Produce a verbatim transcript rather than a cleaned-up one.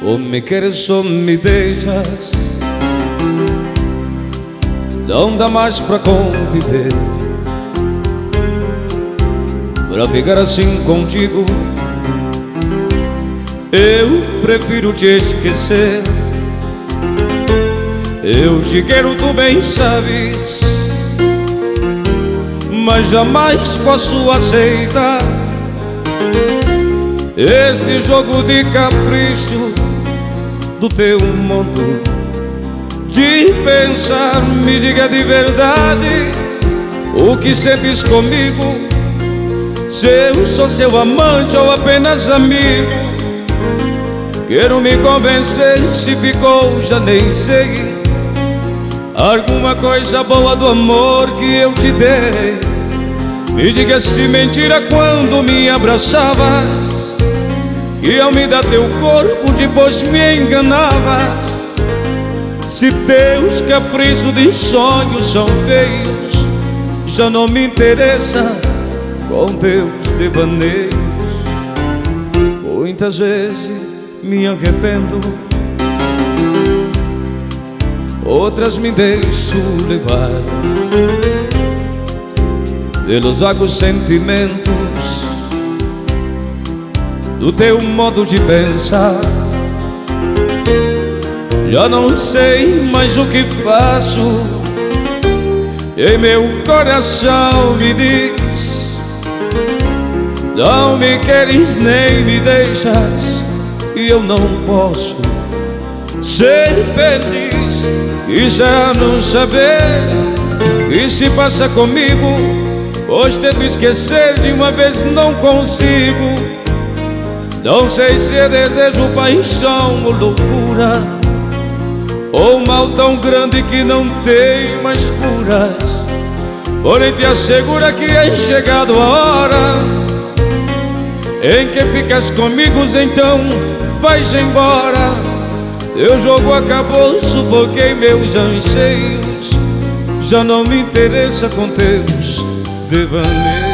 ou me queres ou me deixas. Não dá mais pra conviver, pra ficar assim contigo. Eu prefiro te esquecer. Eu te quero, tu bem sabes, mas jamais posso aceitar este jogo de capricho do teu mundo. De pensar, me diga de verdade o que sentes comigo, se eu sou seu amante ou apenas amigo. Quero me convencer, se ficou já nem sei. Alguma coisa boa do amor que eu te dei. Me diga se mentira quando me abraçavas, que ao me dar teu corpo depois me enganavas. Se teus caprichos de sonhos são feios, já não me interessa com teus devaneios. Muitas vezes me arrependo, outras me deixo levar pelos vagos sentimentos do teu modo de pensar. Já não sei mais o que faço, e meu coração me diz: não me queres nem me deixas, e eu não posso ser feliz. E já não saber o que se passa comigo, hoje tento esquecer de uma vez, não consigo. Não sei se é desejo, paixão ou loucura, ou mal tão grande que não tem mais curas. Porém te assegura que é chegado a hora em que ficas comigo, então vais embora. Teu jogo acabou, sufoquei meus anseios, já não me interessa com teus devaneios.